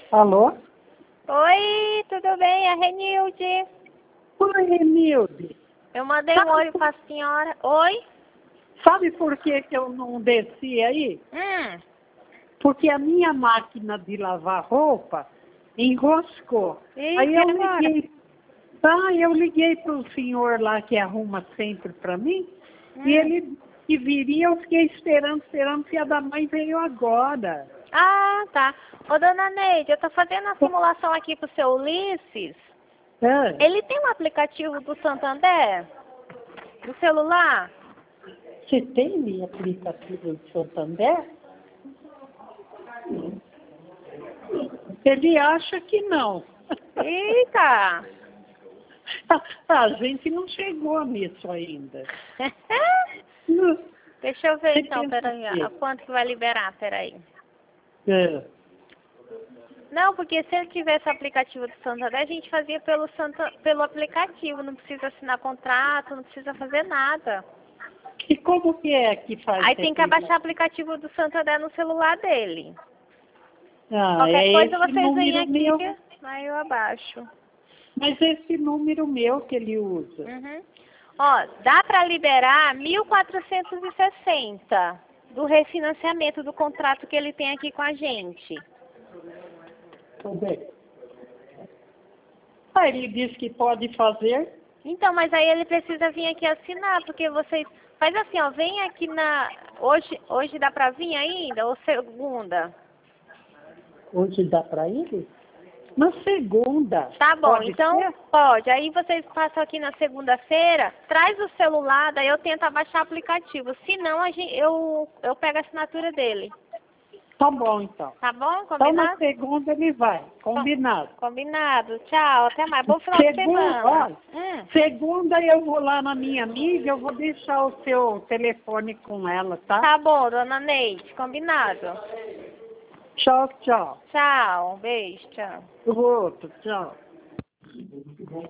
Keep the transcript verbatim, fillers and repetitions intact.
Alô? Oi, tudo bem? É a Renilde. Oi, Renilde. Eu mandei um oi para a senhora. Oi? Sabe por que, que eu não desci aí? Hum. Porque a minha máquina de lavar roupa enroscou. E Aí que eu agora? liguei. Ah, eu liguei para o senhor lá que arruma sempre para mim. Hum. E ele que viria, eu fiquei esperando, esperando, que a da mãe veio agora. Ah, tá. Ô, dona Neide, eu tô fazendo a simulação aqui pro seu Ulisses. Ah, Ele tem um aplicativo do Santander? Do celular? você tem aplicativo do Santander? Ele acha que não. Eita! A gente não chegou nisso ainda. Deixa eu ver Você então, pensa peraí. o quê? A quanto que vai liberar? Peraí. É. Não, porque se ele tivesse aplicativo do Santander, a gente fazia pelo, Santa, pelo aplicativo. Não precisa assinar contrato, não precisa fazer nada. E como que é que faz? Aí tem que abaixar o aplicativo do Santander no celular dele. Ah, Qualquer é coisa esse vocês vêm número aqui, meu. que aí eu abaixo. Mas esse número meu que ele usa. Uhum. Ó, dá para liberar mil quatrocentos e sessenta do refinanciamento do contrato que ele tem aqui com a gente. Tudo bem. Ah, ele disse que pode fazer. Então, mas aí ele precisa vir aqui assinar, porque vocês... Faz assim, ó, vem aqui na... Hoje, hoje dá pra vir ainda, ou segunda? Hoje dá para ele? Na segunda. Tá bom, Pode então ser? pode. Aí vocês passam aqui na segunda-feira, traz o celular, daí eu tento abaixar o aplicativo. Se não, a gente, eu, eu pego a assinatura dele. Tá bom, então. Tá bom? Então na Combinado? segunda ele vai. Combinado. Combinado. Tchau, até mais. Bom final de Segunda, semana. olha, Hum. segunda eu vou lá na minha amiga, eu vou deixar o seu telefone com ela, tá? Tá bom, dona Neide. Combinado. Tchau, tchau. Tchau. Um beijo. Tchau. O outro, tchau.